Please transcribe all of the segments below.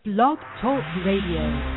Blog Talk Radio.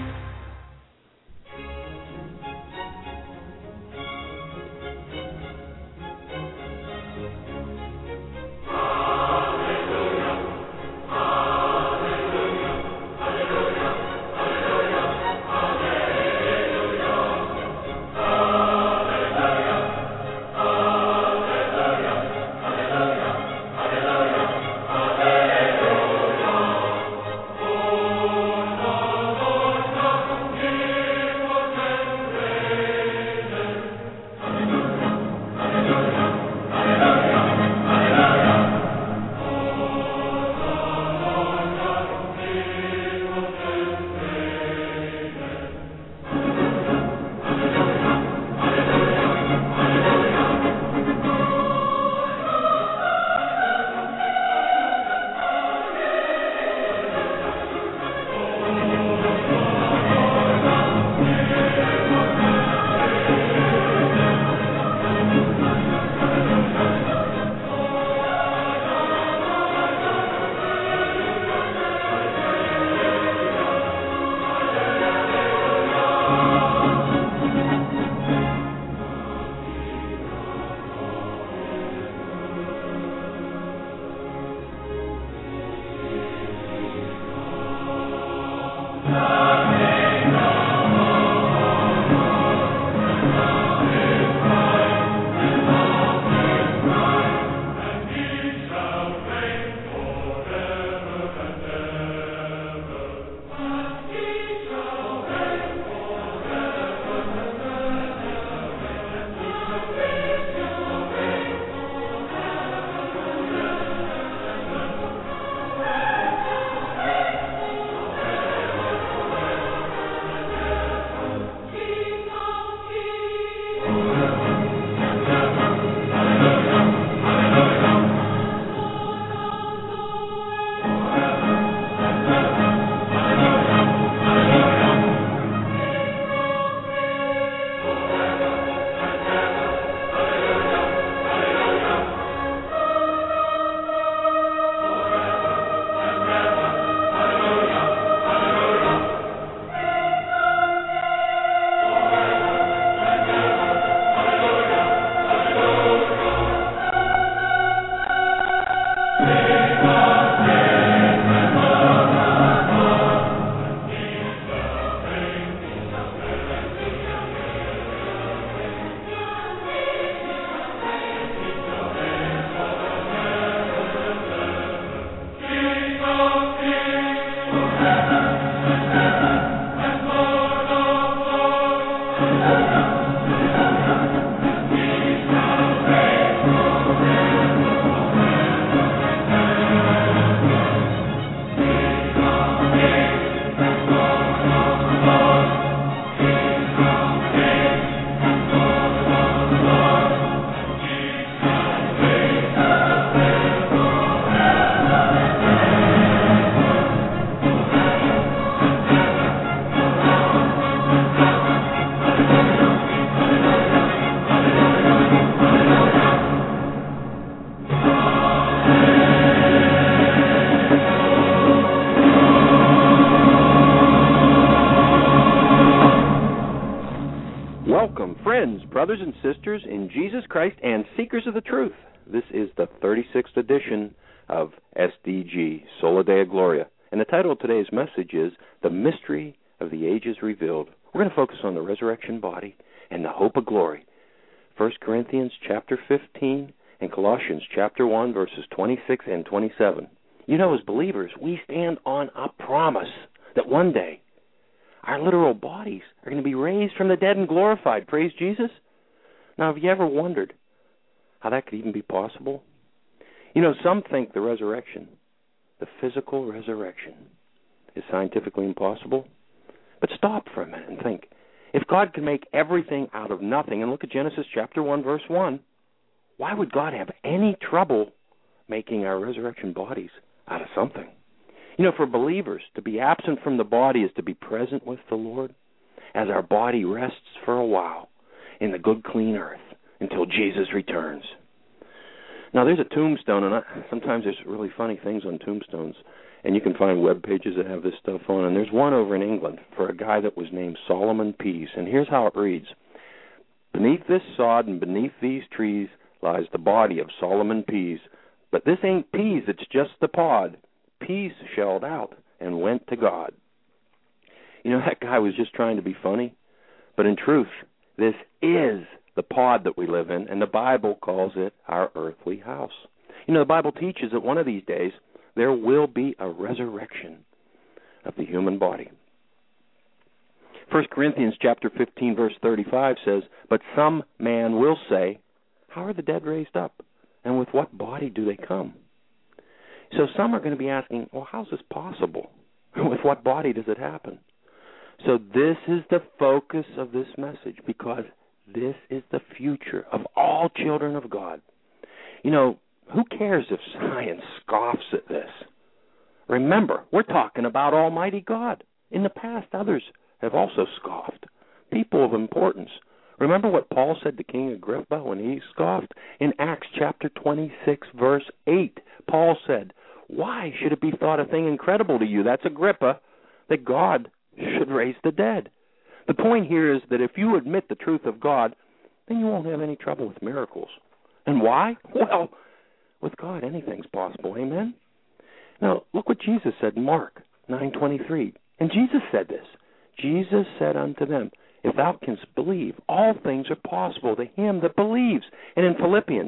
Brothers and sisters in Jesus Christ and seekers of the truth, this is the 36th edition of SDG, Sola Deo Gloria. And the title of today's message is The Mystery of the Ages Revealed. We're going to focus on the resurrection body and the hope of glory. 1 Corinthians chapter 15 and Colossians chapter 1, verses 26 and 27. You know, as believers, we stand on a promise that one day our literal bodies are going to be raised from the dead and glorified. Praise Jesus. Now, have you ever wondered how that could even be possible? You know, some think the resurrection, the physical resurrection, is scientifically impossible. But stop for a minute and think. If God can make everything out of nothing, and look at Genesis chapter 1, verse 1, why would God have any trouble making our resurrection bodies out of something? You know, for believers, to be absent from the body is to be present with the Lord as our body rests for a while in the good, clean earth until Jesus returns. Now, there's a tombstone, and sometimes there's really funny things on tombstones. And you can find web pages that have this stuff on. And there's one over in England for a guy that was named Solomon Pease. And here's how it reads. Beneath this sod and beneath these trees lies the body of Solomon Pease. But this ain't peas, it's just the pod. Pease shelled out and went to God. You know, that guy was just trying to be funny. But in truth, this is the pod that we live in, and the Bible calls it our earthly house. You know, the Bible teaches that one of these days there will be a resurrection of the human body. 1 Corinthians chapter 15, verse 35 says, But some man will say, How are the dead raised up? And with what body do they come? So some are going to be asking, well, how's this possible? With what body does it happen? So this is the focus of this message, because this is the future of all children of God. You know, who cares if science scoffs at this? Remember, we're talking about Almighty God. In the past, others have also scoffed. People of importance. Remember what Paul said to King Agrippa when he scoffed? In Acts chapter 26, verse 8, Paul said, Why should it be thought a thing incredible to you, that's Agrippa, that God should raise the dead? The point here is that if you admit the truth of God, then you won't have any trouble with miracles. And why? Well, with God, anything's possible. Amen? Now, look what Jesus said in Mark 9:23. And Jesus said this. Jesus said unto them, If thou canst believe, all things are possible to him that believes. And in Philippians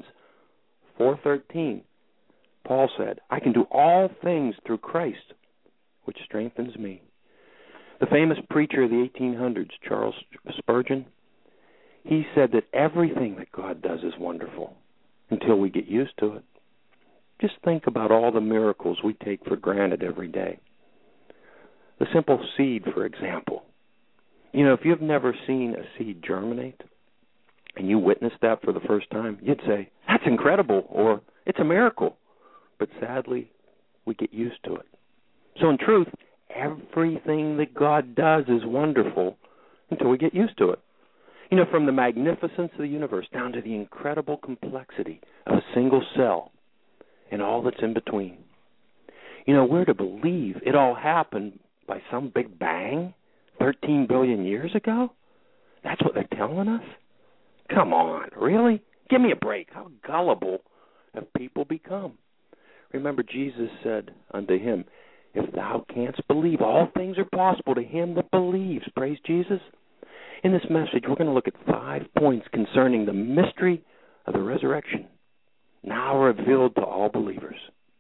4:13, Paul said, I can do all things through Christ, which strengthens me. The famous preacher of the 1800s, Charles Spurgeon, he said that everything that God does is wonderful until we get used to it. Just think about all the miracles we take for granted every day. The simple seed, for example. You know, if you've never seen a seed germinate and you witnessed that for the first time, you'd say, that's incredible, or it's a miracle. But sadly, we get used to it. So in truth, everything that God does is wonderful until we get used to it. You know, from the magnificence of the universe down to the incredible complexity of a single cell and all that's in between. You know, we're to believe it all happened by some big bang 13 billion years ago? That's what they're telling us? Come on, really? Give me a break. How gullible have people become? Remember, Jesus said unto him, If thou canst believe, all things are possible to him that believes. Praise Jesus. In this message, we're going to look at 5 points concerning the mystery of the resurrection, now revealed to all believers.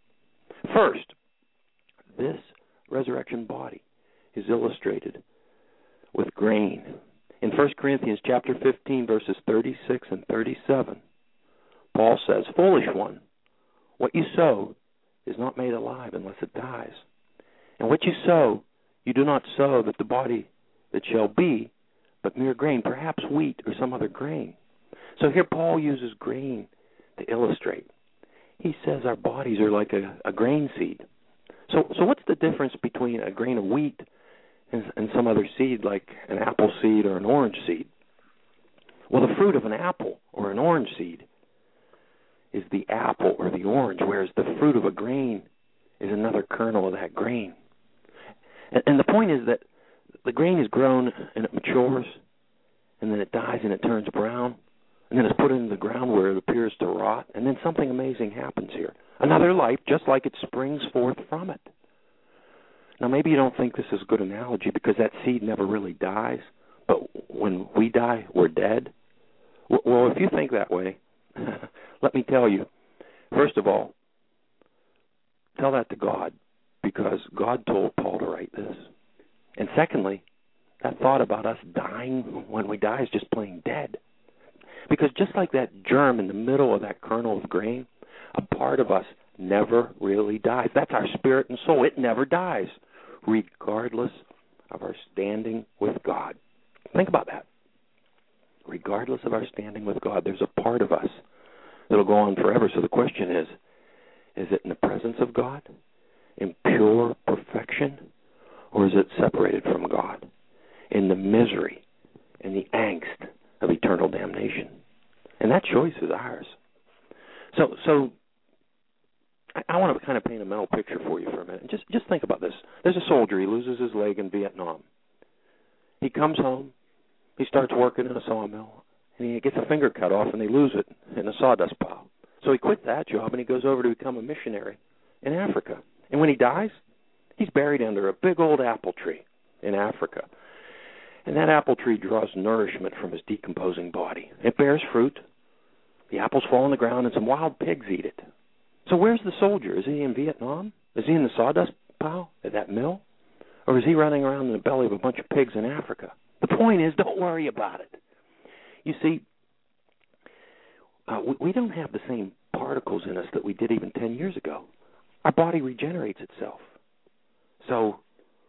First, this resurrection body is illustrated with grain. In 1 Corinthians chapter 15, verses 36 and 37, Paul says, Foolish one, what you sow is not made alive unless it dies. And what you sow, you do not sow that the body that shall be, but mere grain, perhaps wheat or some other grain. So here Paul uses grain to illustrate. He says our bodies are like a grain seed. So what's the difference between a grain of wheat and some other seed like an apple seed or an orange seed? Well, the fruit of an apple or an orange seed is the apple or the orange, whereas the fruit of a grain is another kernel of that grain. And the point is that the grain is grown and it matures, and then it dies and it turns brown, and then it's put into the ground where it appears to rot, and then something amazing happens here. Another life, just like it springs forth from it. Now, maybe you don't think this is a good analogy because that seed never really dies, but when we die, we're dead. Well, if you think that way, let me tell you, first of all, tell that to God, because God told Paul to write this. And secondly, that thought about us dying when we die is just plain dead. Because just like that germ in the middle of that kernel of grain, a part of us never really dies. That's our spirit and soul. It never dies, regardless of our standing with God. Think about that. Regardless of our standing with God, there's a part of us that will go on forever. So the question is it in the presence of God, in pure perfection, or is it separated from God, in the misery and the angst of eternal damnation? And that choice is ours. So I want to kind of paint a mental picture for you for a minute. Just think about this. There's a soldier. He loses his leg in Vietnam. He comes home. He starts working in a sawmill. And he gets a finger cut off, and they lose it in a sawdust pile. So he quit that job, and he goes over to become a missionary in Africa. And when he dies, he's buried under a big old apple tree in Africa. And that apple tree draws nourishment from his decomposing body. It bears fruit. The apples fall on the ground, and some wild pigs eat it. So where's the soldier? Is he in Vietnam? Is he in the sawdust pile at that mill? Or is he running around in the belly of a bunch of pigs in Africa? The point is, don't worry about it. You see, we don't have the same particles in us that we did even 10 years ago. Our body regenerates itself. So,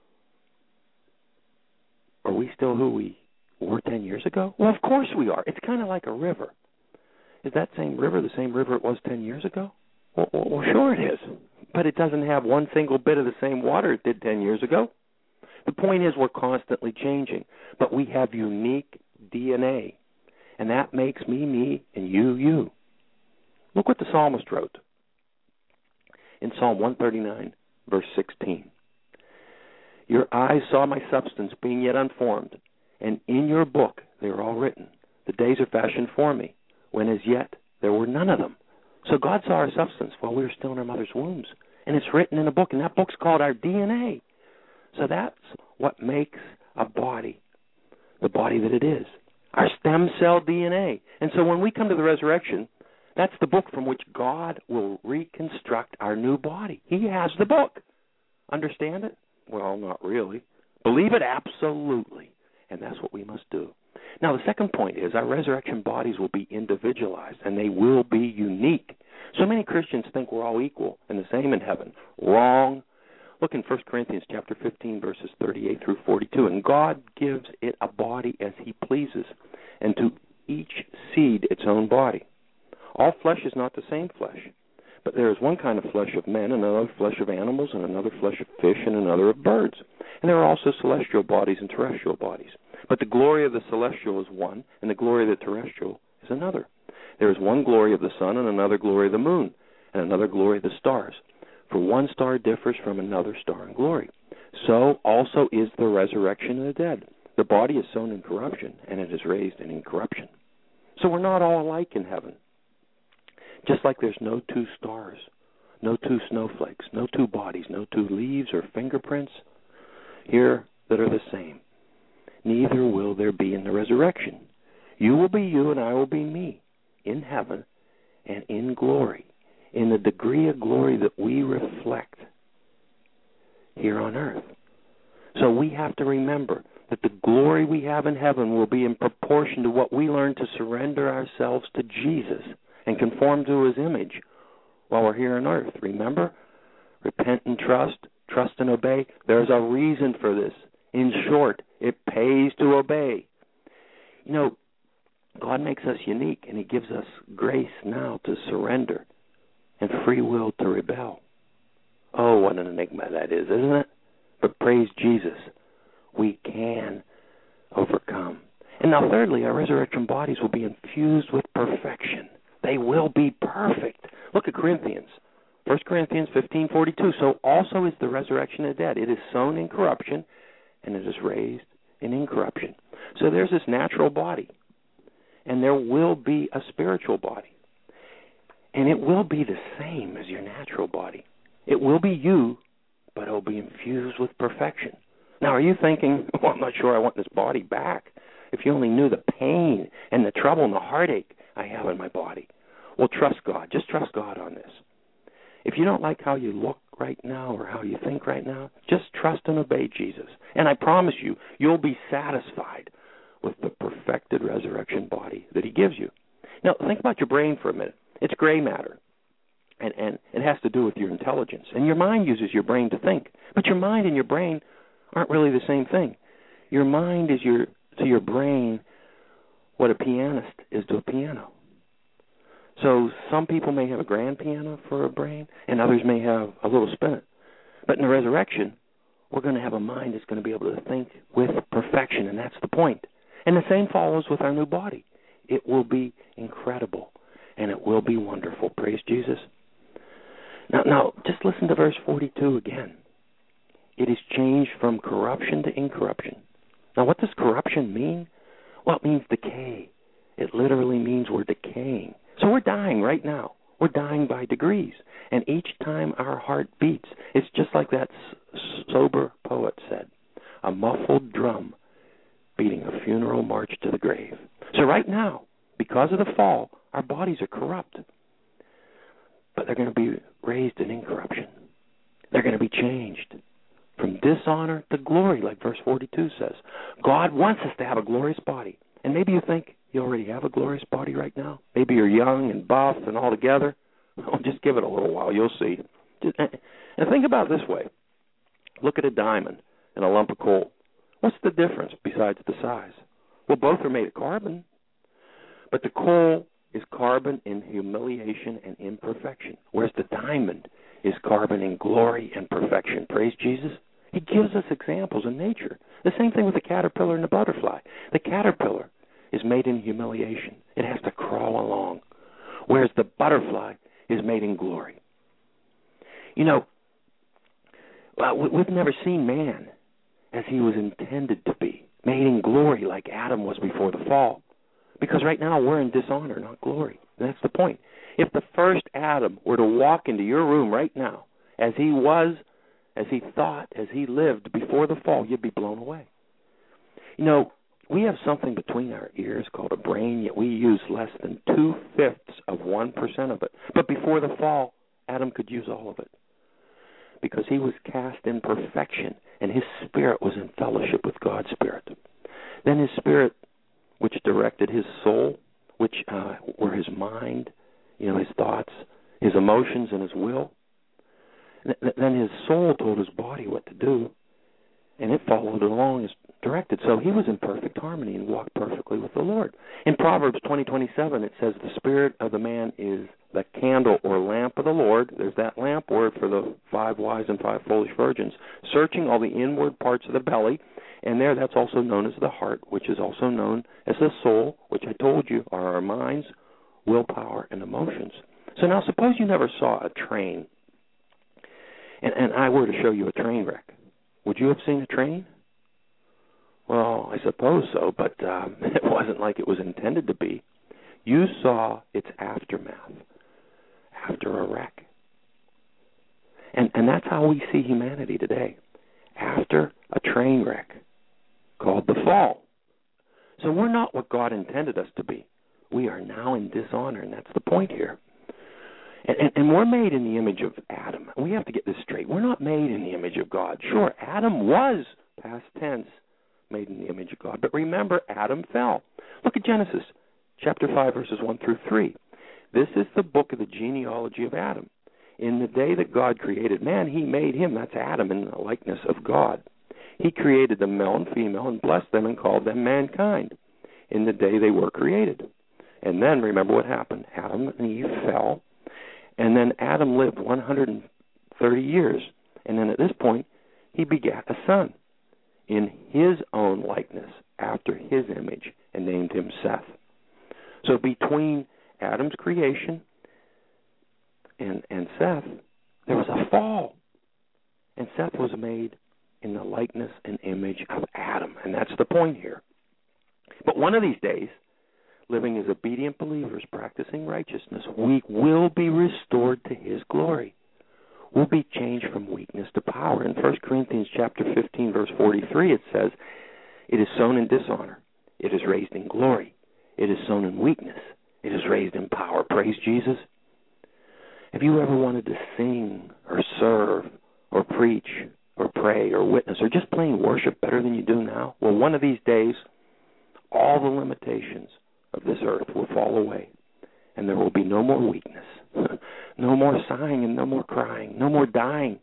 are we still who we were 10 years ago? Well, of course we are. It's kind of like a river. Is that same river the same river it was 10 years ago? Well, sure it is. But it doesn't have one single bit of the same water it did 10 years ago. The point is we're constantly changing. But we have unique DNA. And that makes me, me, and you. Look what the psalmist wrote in Psalm 139, verse 16. Your eyes saw my substance being yet unformed, and in your book they are all written. The days are fashioned for me, when as yet there were none of them. So God saw our substance while we were still in our mother's wombs. And it's written in a book, and that book's called our DNA. So that's what makes a body the body that it is. Our stem cell DNA. And so when we come to the resurrection, that's the book from which God will reconstruct our new body. He has the book. Understand it? Well, not really. Believe it? Absolutely. And that's what we must do. Now, the second point is our resurrection bodies will be individualized, and they will be unique. So many Christians think we're all equal and the same in heaven. Wrong. Look in 1 Corinthians chapter 15, verses 38 through 42. And God gives it a body as he pleases, and to each seed its own body. All flesh is not the same flesh, but there is one kind of flesh of men, and another flesh of animals, and another flesh of fish, and another of birds. And there are also celestial bodies and terrestrial bodies. But the glory of the celestial is one, and the glory of the terrestrial is another. There is one glory of the sun, and another glory of the moon, and another glory of the stars. For one star differs from another star in glory. So also is the resurrection of the dead. The body is sown in corruption, and it is raised in incorruption. So we're not all alike in heaven. Just like there's no two stars, no two snowflakes, no two bodies, no two leaves or fingerprints here that are the same. Neither will there be in the resurrection. You will be you and I will be me in heaven and in glory, in the degree of glory that we reflect here on earth. So we have to remember that the glory we have in heaven will be in proportion to what we learn to surrender ourselves to Jesus and conform to his image while we're here on earth. Remember? Repent and trust and obey. There's a reason for this. In short, it pays to obey. You know, God makes us unique, and he gives us grace now to surrender and free will to rebel. Oh, what an enigma that is, isn't it? But praise Jesus, we can overcome. And now thirdly, our resurrection bodies will be infused with perfection. They will be perfect. Look at Corinthians. 1 Corinthians 15:42. So also is the resurrection of the dead. It is sown in corruption, and it is raised in incorruption. So there's this natural body, and there will be a spiritual body. And it will be the same as your natural body. It will be you, but it will be infused with perfection. Now, are you thinking, well, I'm not sure I want this body back? If you only knew the pain and the trouble and the heartache I have in my body. Well, trust God. Just trust God on this. If you don't like how you look right now or how you think right now, just trust and obey Jesus. And I promise you, you'll be satisfied with the perfected resurrection body that he gives you. Now, think about your brain for a minute. It's gray matter, and it has to do with your intelligence. And your mind uses your brain to think. But your mind and your brain aren't really the same thing. Your mind is to your brain what a pianist is to a piano. So some people may have a grand piano for a brain, and others may have a little spinet. But in the resurrection, we're going to have a mind that's going to be able to think with perfection, and that's the point. And the same follows with our new body. It will be incredible, and it will be wonderful. Praise Jesus. Now, just listen to verse 42 again. It is changed from corruption to incorruption. Now, what does corruption mean? Well, it means decay. It literally means we're decaying. So we're dying right now. We're dying by degrees. And each time our heart beats, it's just like that sober poet said, a muffled drum beating a funeral march to the grave. So right now, because of the fall, our bodies are corrupt. But they're going to be raised in incorruption. They're going to be changed from dishonor to glory, like verse 42 says. God wants us to have a glorious body. And maybe you think you already have a glorious body right now. Maybe you're young and buff and all together. Well, just give it a little while. You'll see. And think about it this way. Look at a diamond and a lump of coal. What's the difference besides the size? Well, both are made of carbon. But the coal is carbon in humiliation and imperfection, whereas the diamond is carbon in glory and perfection. Praise Jesus. He gives us examples in nature. The same thing with the caterpillar and the butterfly. The caterpillar is made in humiliation. It has to crawl along, whereas the butterfly is made in glory. You know, we've never seen man as he was intended to be, made in glory like Adam was before the fall. Because right now we're in dishonor, not glory. And that's the point. If the first Adam were to walk into your room right now, as he was, as he thought, as he lived before the fall, you'd be blown away. You know, we have something between our ears called a brain, yet we use less than 2/5 of 1% of it. But before the fall, Adam could use all of it, because he was cast in perfection, and his spirit was in fellowship with God's spirit. Then his spirit, which directed his soul, which were his mind, his thoughts, his emotions, and his will. Then his soul told his body what to do, and it followed along as directed. So he was in perfect harmony and walked perfectly with the Lord. In Proverbs 20:27, it says, the spirit of the man is the candle or lamp of the Lord. There's that lamp word for the 5 wise and 5 foolish virgins, searching all the inward parts of the belly. And that's also known as the heart, which is also known as the soul, which I told you are our minds, willpower, and emotions. So now suppose you never saw a train, and I were to show you a train wreck. Would you have seen a train? Well, I suppose so, but it wasn't like it was intended to be. You saw its aftermath after a wreck. And that's how we see humanity today, after a train wreck called the fall. So we're not what God intended us to be. We are now in dishonor, and that's the point here. And we're made in the image of Adam. We have to get this straight. We're not made in the image of God. Sure, Adam was, past tense, made in the image of God. But remember, Adam fell. Look at Genesis chapter 5, verses 1 through 3. This is the book of the genealogy of Adam. In the day that God created man, he made him, that's Adam, in the likeness of God. He created them male and female and blessed them and called them mankind in the day they were created. And then, remember what happened. Adam and Eve fell, and then Adam lived 130 years. And then at this point, he begat a son in his own likeness, after his image, and named him Seth. So between Adam's creation and Seth, there was a fall. And Seth was made in the likeness and image of Adam. And that's the point here. But one of these days, living as obedient believers, practicing righteousness, we will be restored to his glory. We'll be changed from weakness to power. In 1 Corinthians chapter 15, verse 43, it says, it is sown in dishonor. It is raised in glory. It is sown in weakness. It is raised in power. Praise Jesus. Have you ever wanted to sing or serve or preach or pray or witness or just plain worship better than you do now? Well, one of these days, all the limitations of this earth will fall away, and there will be no more weakness, no more sighing and no more crying, no more dying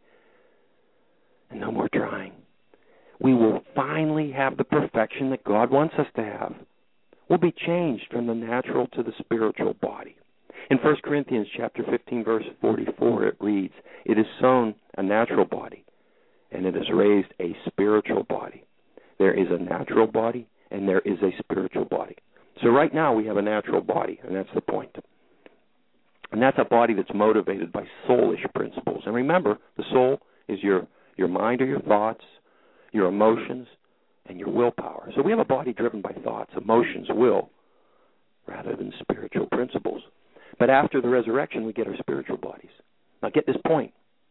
and no more trying. We will finally have the perfection that God wants us to have. We'll be changed from the natural to the spiritual body. In 1 Corinthians chapter 15, verse 44, it reads, it is sown a natural body, and it is raised a spiritual body. There is a natural body, and there is a spiritual body. So right now we have a natural body, and that's the point. And that's a body that's motivated by soulish principles. And remember, the soul is your mind or your thoughts, your emotions, and your willpower. So we have a body driven by thoughts, emotions, will, rather than spiritual principles. But after the resurrection, we get our spiritual bodies. Now get this point.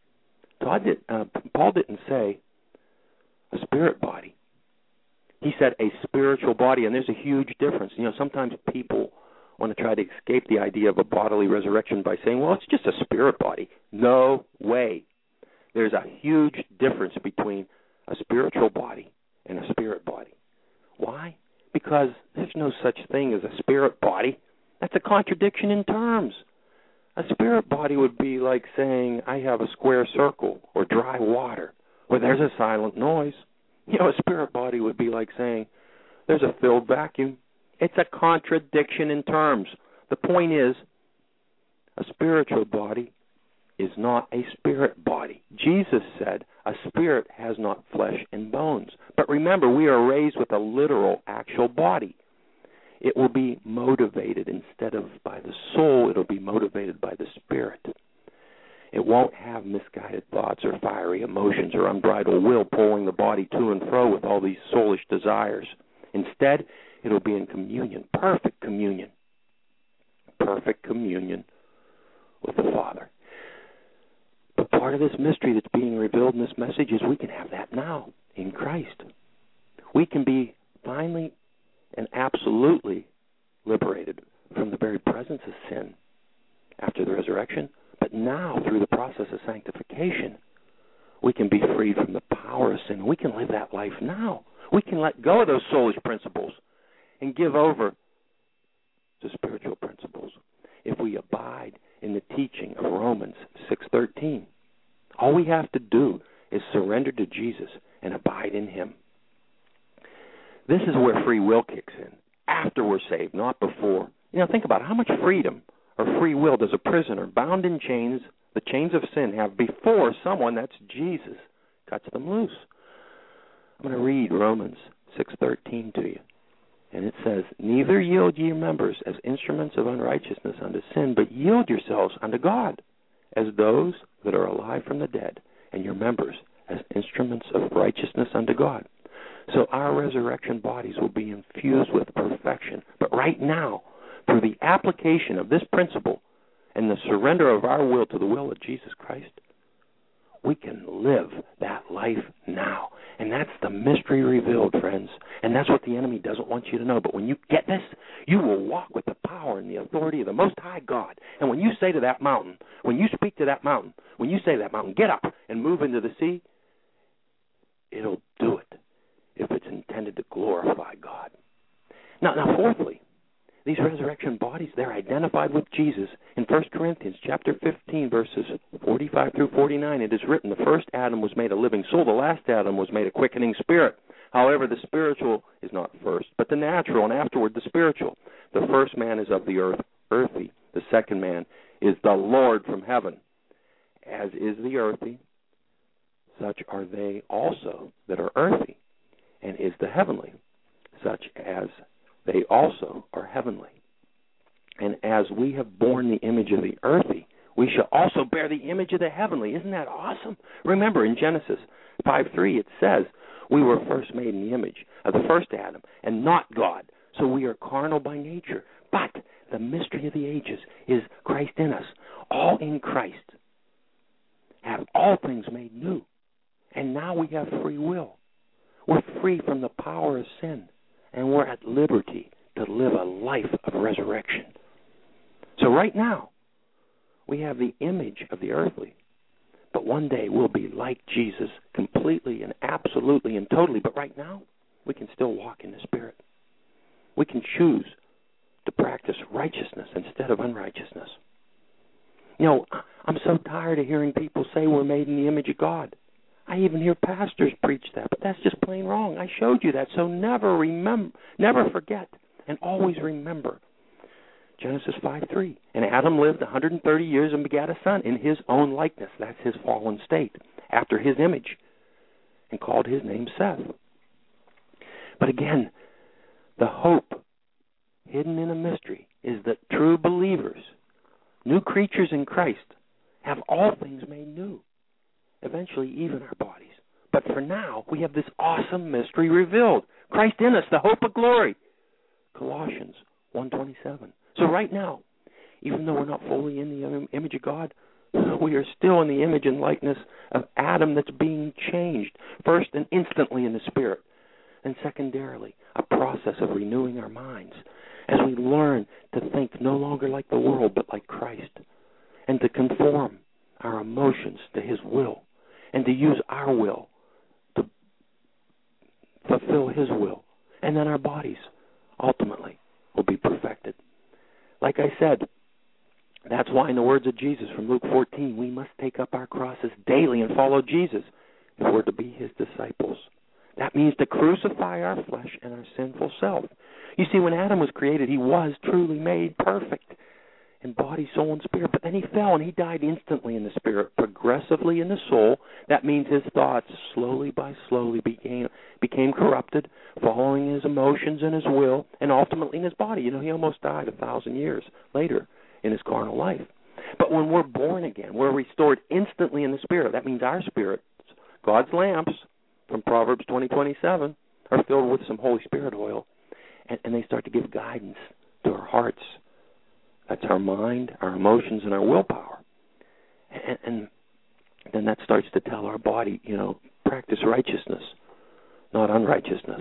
Paul didn't say a spirit body. He said a spiritual body, and there's a huge difference. Sometimes people want to try to escape the idea of a bodily resurrection by saying, well, it's just a spirit body. No way. There's a huge difference between a spiritual body and a spirit body. Why? Because there's no such thing as a spirit body. That's a contradiction in terms. A spirit body would be like saying, I have a square circle or dry water, where there's a silent noise. A spirit body would be like saying, there's a filled vacuum. It's a contradiction in terms. The point is, a spiritual body is not a spirit body. Jesus said, a spirit has not flesh and bones. But remember, we are raised with a literal, actual body. It will be motivated instead of by the soul, it will be motivated by the spirit. It won't have misguided thoughts or fiery emotions or unbridled will pulling the body to and fro with all these soulish desires. Instead, it will be in communion, perfect communion with the Father. But part of this mystery that's being revealed in this message is we can have that now in Christ. We can be finally and absolutely liberated from the very presence of sin after the resurrection. But now, through the process of sanctification, we can be freed from the power of sin. We can live that life now. We can let go of those soulish principles and give over to spiritual principles if we abide in the teaching of Romans 6:13. All we have to do is surrender to Jesus and abide in Him. This is where free will kicks in, after we're saved, not before. Think about it. How much freedom or free will does a prisoner bound in chains, the chains of sin, have before someone, that's Jesus, cuts them loose? I'm going to read Romans 6:13 to you. And it says, neither yield ye your members as instruments of unrighteousness unto sin, but yield yourselves unto God as those that are alive from the dead, and your members as instruments of righteousness unto God. So our resurrection bodies will be infused with perfection. But right now, through the application of this principle and the surrender of our will to the will of Jesus Christ, we can live that life now. And that's the mystery revealed, friends. And that's what the enemy doesn't want you to know. But when you get this, you will walk with the power and the authority of the Most High God. And when you say to that mountain, when you speak to that mountain, when you say to that mountain, get up and move into the sea, it'll do it if it's intended to glorify God. Now, fourthly, these resurrection bodies, they're identified with Jesus. In 1 Corinthians chapter 15, verses 45 through 49, it is written, the first Adam was made a living soul, the last Adam was made a quickening spirit. However, the spiritual is not first, but the natural, and afterward the spiritual. The first man is of the earth, earthy. The second man is the Lord from heaven. As is the earthy, such are they also that are earthy. And is the heavenly, such as they also are heavenly. And as we have borne the image of the earthy, we shall also bear the image of the heavenly. Isn't that awesome? Remember, in Genesis 5:3, it says, we were first made in the image of the first Adam, and not God. So we are carnal by nature. But the mystery of the ages is Christ in us. All in Christ have all things made new. And now we have free will. We're free from the power of sin, and we're at liberty to live a life of resurrection. So right now, we have the image of the earthly, but one day we'll be like Jesus completely and absolutely and totally. But right now, we can still walk in the Spirit. We can choose to practice righteousness instead of unrighteousness. I'm so tired of hearing people say we're made in the image of God. I even hear pastors preach that, but that's just plain wrong. I showed you that, so never forget, and always remember. Genesis 5:3. And Adam lived 130 years and begat a son in his own likeness. That's his fallen state, after his image, and called his name Seth. But again, the hope hidden in a mystery is that true believers, new creatures in Christ, have all things made new, eventually even our bodies. But for now, we have this awesome mystery revealed. Christ in us, the hope of glory. Colossians 1:27. So right now, even though we're not fully in the image of God, we are still in the image and likeness of Adam that's being changed, first and instantly in the Spirit, and secondarily, a process of renewing our minds as we learn to think no longer like the world but like Christ, and to conform our emotions to His will, and to use our will to fulfill His will, and then our bodies ultimately will be perfected. Like I said, that's why in the words of Jesus from Luke 14, we must take up our crosses daily and follow Jesus if we're to be His disciples. That means to crucify our flesh and our sinful self. You see, when Adam was created, he was truly made perfect in body, soul, and spirit. But then he fell and he died instantly in the spirit, progressively in the soul. That means his thoughts slowly by slowly became corrupted, following his emotions and his will, and ultimately in his body. You know, he almost died 1,000 years later in his carnal life. But when we're born again, we're restored instantly in the spirit. That means our spirits, God's lamps, from Proverbs 20:27, are filled with some Holy Spirit oil, and they start to give guidance to our hearts. That's our mind, our emotions, and our willpower. And then that starts to tell our body, you know, practice righteousness, not unrighteousness.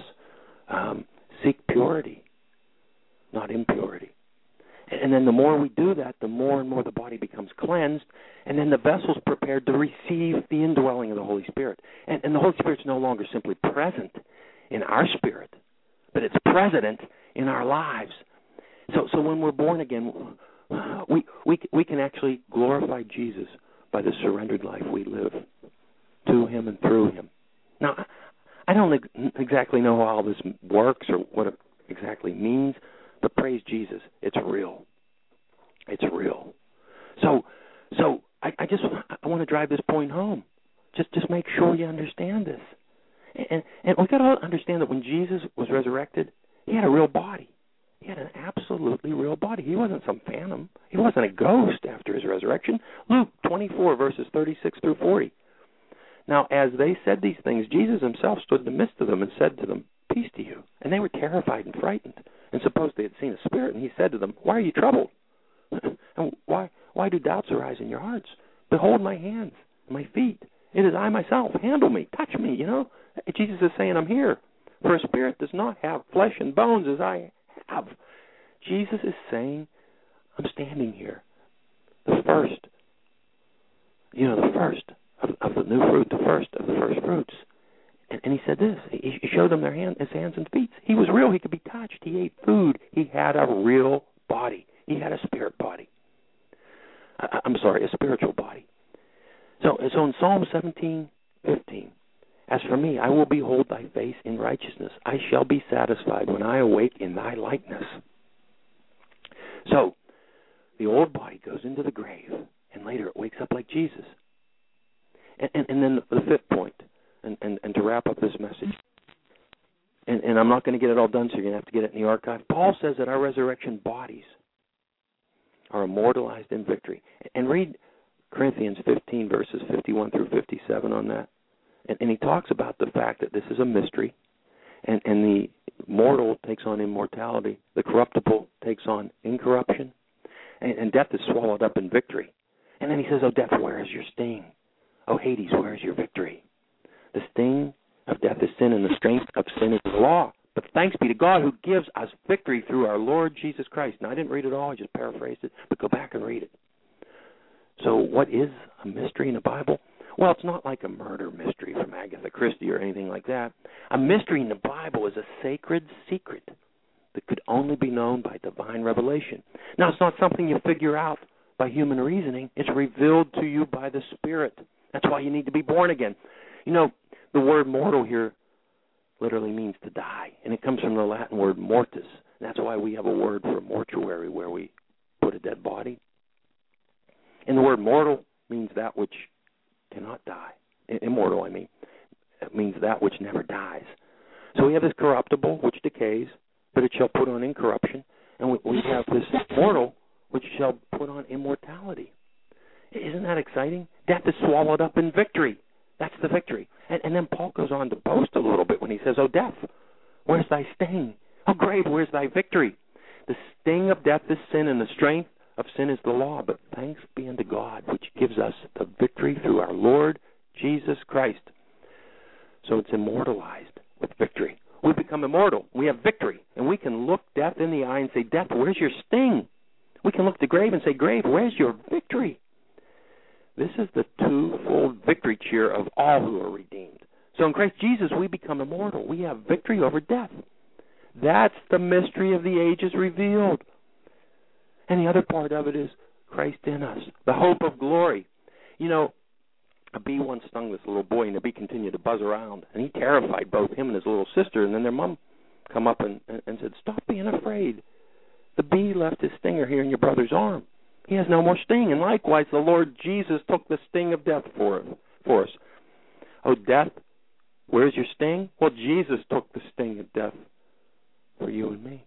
Seek purity, not impurity. And then the more we do that, the more and more the body becomes cleansed, and then the vessel's prepared to receive the indwelling of the Holy Spirit. And the Holy Spirit's no longer simply present in our spirit, but it's present in our lives. So when we're born again, we can actually glorify Jesus by the surrendered life we live to Him and through Him. Now, I don't exactly know how all this works or what it exactly means, but praise Jesus, it's real. It's real. So I want to drive this point home. Just make sure you understand this. And we've got to understand that when Jesus was resurrected, He had a real body. He had an absolutely real body. He wasn't some phantom. He wasn't a ghost after His resurrection. Luke 24, verses 36 through 40. Now, as they said these things, Jesus Himself stood in the midst of them and said to them, "Peace to you." And they were terrified and frightened, and supposed they had seen a spirit. And He said to them, "Why are you troubled? And why do doubts arise in your hearts? Behold my hands and my feet. It is I myself. Handle me. Touch me." You know, Jesus is saying, "I'm here. For a spirit does not have flesh and bones as I have." Jesus is saying, "I'm standing here. The first of the new fruit, the first of the first fruits." And He said this. He showed them his hands and feet. He was real. He could be touched. He ate food. He had a real body. He had a spirit body. A spiritual body. So in Psalm 17:15, "As for me, I will behold Thy face in righteousness. I shall be satisfied when I awake in Thy likeness." So the old body goes into the grave, and later it wakes up like Jesus. And then the fifth point, and to wrap up this message, and I'm not going to get it all done, so you're going to have to get it in the archive. Paul says that our resurrection bodies are immortalized in victory. And read Corinthians 15, verses 51 through 57 on that. And he talks about the fact that this is a mystery, and the mortal takes on immortality, the corruptible takes on incorruption, and death is swallowed up in victory. And then he says, "Oh, death, where is your sting? Oh, Hades, where is your victory? The sting of death is sin, and the strength of sin is the law. But thanks be to God who gives us victory through our Lord Jesus Christ." Now, I didn't read it all. I just paraphrased it. But go back and read it. So what is a mystery in the Bible? Well, it's not like a murder mystery from Agatha Christie or anything like that. A mystery in the Bible is a sacred secret that could only be known by divine revelation. Now, it's not something you figure out by human reasoning. It's revealed to you by the Spirit. That's why you need to be born again. You know, the word mortal here literally means to die, and it comes from the Latin word mortis. And that's why we have a word for mortuary, where we put a dead body. And the word mortal means that which cannot die. Immortal, I mean. It means that which never dies. So we have this corruptible, which decays, but it shall put on incorruption. And we have this mortal, which shall put on immortality. Isn't that exciting? Death is swallowed up in victory. That's the victory. And then Paul goes on to boast a little bit when he says, "O death, where's thy sting? O grave, where's thy victory? The sting of death is sin, and the strength of sin is the law. But thanks be unto God, which gives us the victory through our Lord Jesus Christ." So it's immortalized with victory. We become immortal. We have victory. And we can look death in the eye and say, "Death, where's your sting?" We can look the grave and say, "Grave, where's your victory?" This is the twofold victory cheer of all who are redeemed. So in Christ Jesus, we become immortal. We have victory over death. That's the mystery of the ages revealed. And the other part of it is Christ in us, the hope of glory. You know, a bee once stung this little boy, and the bee continued to buzz around, and he terrified both him and his little sister. And then their mom come up and said, "Stop being afraid. The bee left his stinger here in your brother's arm. He has no more sting." And likewise, the Lord Jesus took the sting of death for us. Oh, death, where's your sting? Well, Jesus took the sting of death for you and me.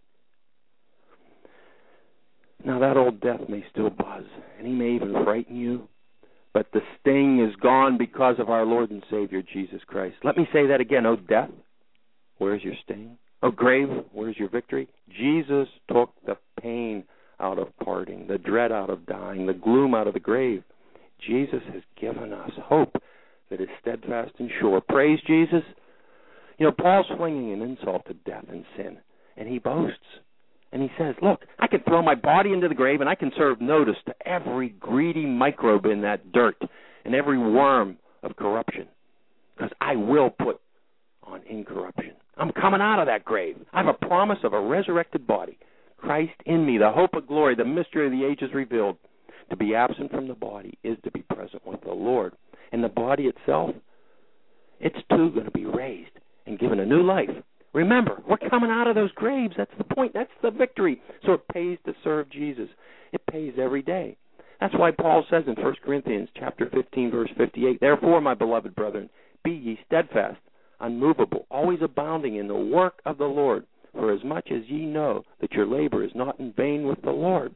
Now, that old death may still buzz, and he may even frighten you, but the sting is gone because of our Lord and Savior, Jesus Christ. Let me say that again. Oh, death, where's your sting? Oh, grave, where's your victory? Jesus took the pain out of parting, the dread out of dying, the gloom out of the grave. Jesus has given us hope that is steadfast and sure. Praise Jesus. You know, Paul's flinging an insult to death and sin, and he boasts. And he says, "Look, I can throw my body into the grave, and I can serve notice to every greedy microbe in that dirt and every worm of corruption, because I will put on incorruption. I'm coming out of that grave. I have a promise of a resurrected body. Christ in me, the hope of glory, the mystery of the ages revealed. To be absent from the body is to be present with the Lord." And the body itself, it's too going to be raised and given a new life. Remember, we're coming out of those graves. That's the point. That's the victory. So it pays to serve Jesus. It pays every day. That's why Paul says in 1 Corinthians chapter 15, verse 58, "Therefore, my beloved brethren, be ye steadfast, unmovable, always abounding in the work of the Lord, for as much as ye know that your labor is not in vain with the Lord."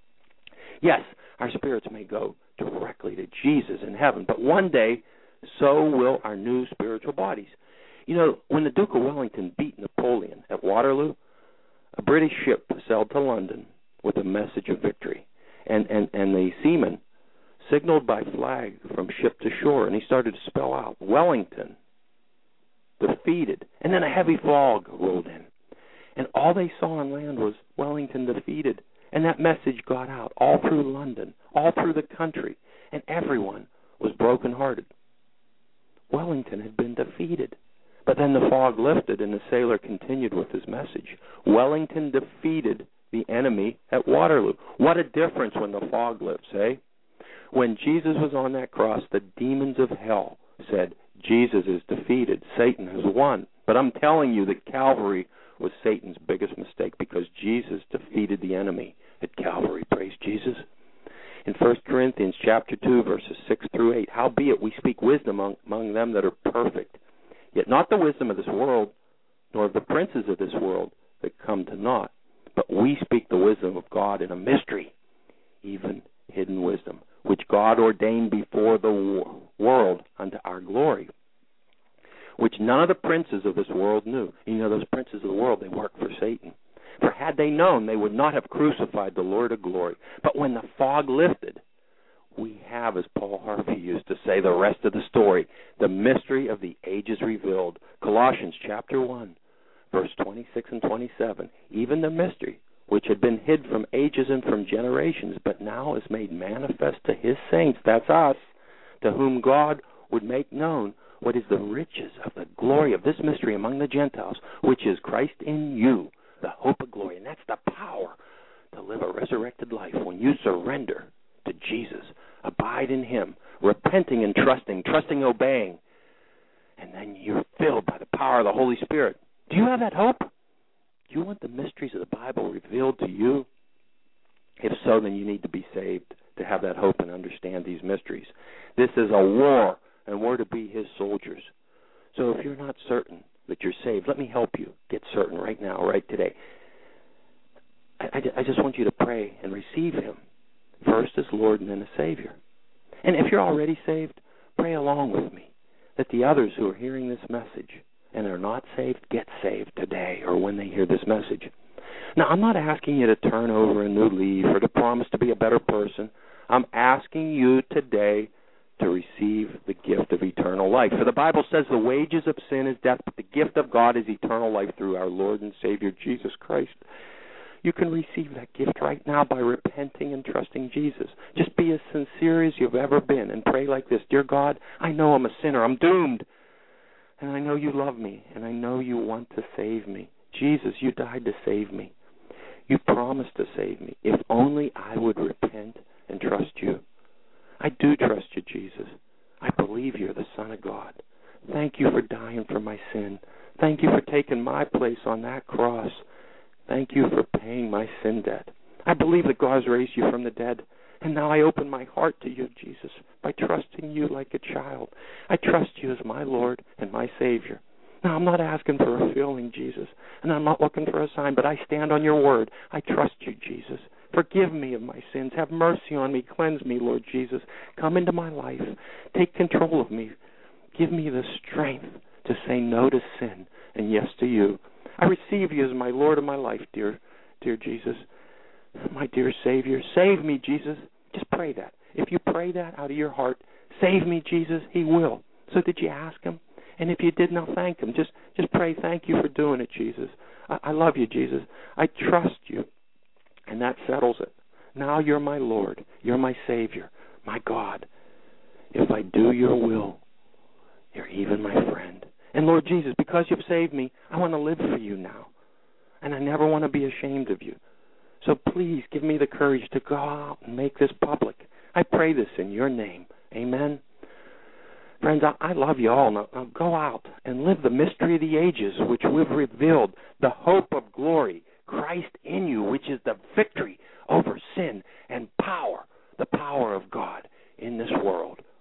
Yes, our spirits may go directly to Jesus in heaven, but one day, so will our new spiritual bodies. You know, when the Duke of Wellington beat Napoleon at Waterloo, a British ship sailed to London with a message of victory. And the seaman signaled by flag from ship to shore, and he started to spell out, "Wellington defeated." And then a heavy fog rolled in. And all they saw on land was Wellington defeated. And that message got out all through London, all through the country, and everyone was brokenhearted. Wellington had been defeated. But then the fog lifted, and the sailor continued with his message. Wellington defeated the enemy at Waterloo. What a difference when the fog lifts, eh? When Jesus was on that cross, the demons of hell said, "Jesus is defeated. Satan has won." But I'm telling you that Calvary was Satan's biggest mistake, because Jesus defeated the enemy at Calvary. Praise Jesus. In 1 Corinthians chapter 2, verses 6 through 8, "Howbeit we speak wisdom among them that are perfect, yet not the wisdom of this world, nor of the princes of this world that come to naught. But we speak the wisdom of God in a mystery, even hidden wisdom, which God ordained before the world unto our glory, which none of the princes of this world knew." You know, those princes of the world, they work for Satan. "For had they known, they would not have crucified the Lord of glory. But when the fog lifted, we have," as Paul Harvey used to say, "the rest of the story, the mystery of the ages revealed." Colossians chapter 1, verse 26 and 27. "Even the mystery which had been hid from ages and from generations, but now is made manifest to his saints," that's us, "to whom God would make known what is the riches of the glory of this mystery among the Gentiles, which is Christ in you, the hope of glory." And that's the power to live a resurrected life when you surrender to Jesus. Abide in him, repenting and trusting, obeying. And then you're filled by the power of the Holy Spirit. Do you have that hope? Do you want the mysteries of the Bible revealed to you? If so, then you need to be saved to have that hope and understand these mysteries. This is a war, and we're to be his soldiers. So if you're not certain that you're saved, let me help you get certain right now, right today. I just want you to pray and receive him first as Lord and then as Savior. And if you're already saved, pray along with me that the others who are hearing this message and are not saved get saved today or when they hear this message. Now, I'm not asking you to turn over a new leaf or to promise to be a better person. I'm asking you today to receive the gift of eternal life. For the Bible says the wages of sin is death, but the gift of God is eternal life through our Lord and Savior, Jesus Christ. You can receive that gift right now by repenting and trusting Jesus. Just be as sincere as you've ever been and pray like this. Dear God, I know I'm a sinner. I'm doomed. And I know you love me, and I know you want to save me. Jesus, you died to save me. You promised to save me. If only I would repent and trust you. I do trust you, Jesus. I believe you're the Son of God. Thank you for dying for my sin. Thank you for taking my place on that cross. Thank you for paying my sin debt. I believe that God has raised you from the dead. And now I open my heart to you, Jesus, by trusting you like a child. I trust you as my Lord and my Savior. Now, I'm not asking for a feeling, Jesus, and I'm not looking for a sign, but I stand on your word. I trust you, Jesus. Forgive me of my sins. Have mercy on me. Cleanse me, Lord Jesus. Come into my life. Take control of me. Give me the strength to say no to sin and yes to you. I receive you as my Lord of my life, dear Jesus. My dear Savior, save me, Jesus. Just pray that. If you pray that out of your heart, save me, Jesus, he will. So did you ask him? And if you did, now thank him. Just pray, thank you for doing it, Jesus. I love you, Jesus. I trust you. And that settles it. Now you're my Lord. You're my Savior, my God. If I do your will, you're even my friend. And Lord Jesus, because you've saved me, I want to live for you now. And I never want to be ashamed of you. So please give me the courage to go out and make this public. I pray this in your name. Amen. Friends, I love you all. Now go out and live the mystery of the ages, which we've revealed, the hope of glory, Christ in you, which is the victory over sin and power, the power of God in this world.